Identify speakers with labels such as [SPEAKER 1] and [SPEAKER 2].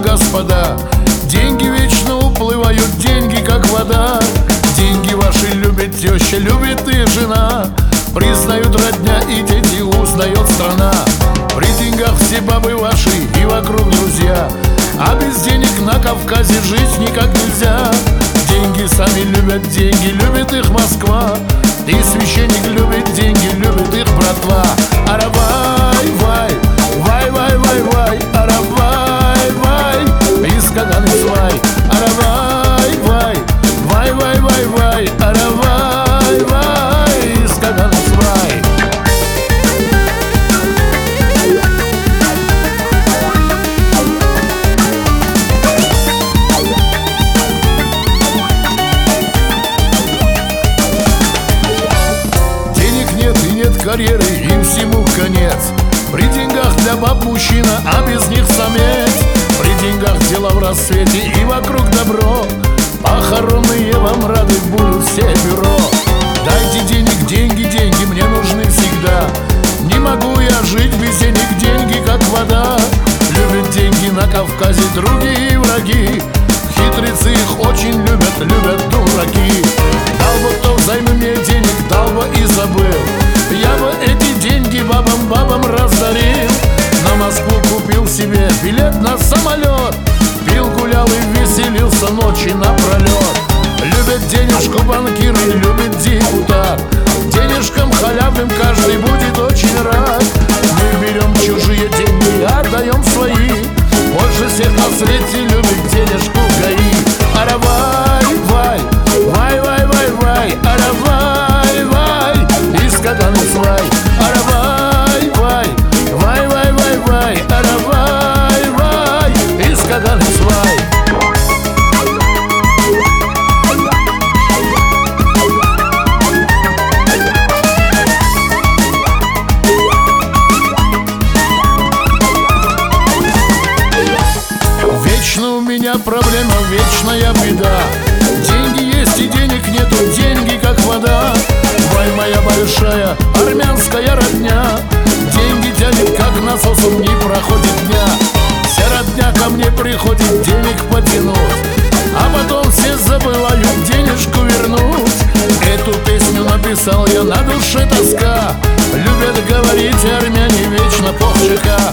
[SPEAKER 1] господа, деньги вечно уплывают, деньги как вода. Деньги ваши любит теща, любит и жена. Признают родня и дети, узнает страна. При деньгах все бабы ваши и вокруг друзья, а без денег на Кавказе жить никак нельзя. Деньги сами любят, деньги любит их Москва. И священник любит деньги, любит их братва. Аравай, вай, вай, вай, вай, вай, аравай, вай, из Каганы свай. Аравай, вай, вай, вай, вай, вай, аравай, вай, из Каганы свай. Карьеры и всему конец. При деньгах для баб мужчина, а без них самец. При деньгах дела в рассвете и вокруг добро. Похоронные вам рады будут все бюро. Дайте денег, деньги, деньги мне нужны всегда. Не могу я жить без денег, деньги как вода. Любят деньги на Кавказе другие враги. Хитрецы их очень любят, любят дураки. Дал бы кто взаймы мне денег, дал бы и забыл. Я бы эти деньги бабам раздарил. На Москву купил себе билет на самолет. Пил, гулял и веселился ночи напролет. Любят денежку банкиры, любит депутат. Денежкам халявным каждый будет очень рад. Мы берем чужие деньги, отдаем свои. Больше всех на свете любит денежку ГАИ. Аравай, вай, вай, вай, вай, вай, аравай, вай, из Каганы свай. Аравай, вай, вай, вай, вай, вай, аравай, вай, из Каганы свай. Вечно у меня проблема, вечная беда. Деньги есть и денег нету, деньги как вода. Вай, моя большая армянская родня, деньги тянет как насосом, не проходит дня. Вся родня ко мне приходит денег потянуть, а потом все забывают денежку вернуть. Эту песню написал я, на душе тоска. Любят говорить армяне вечно ПОХ ЖК.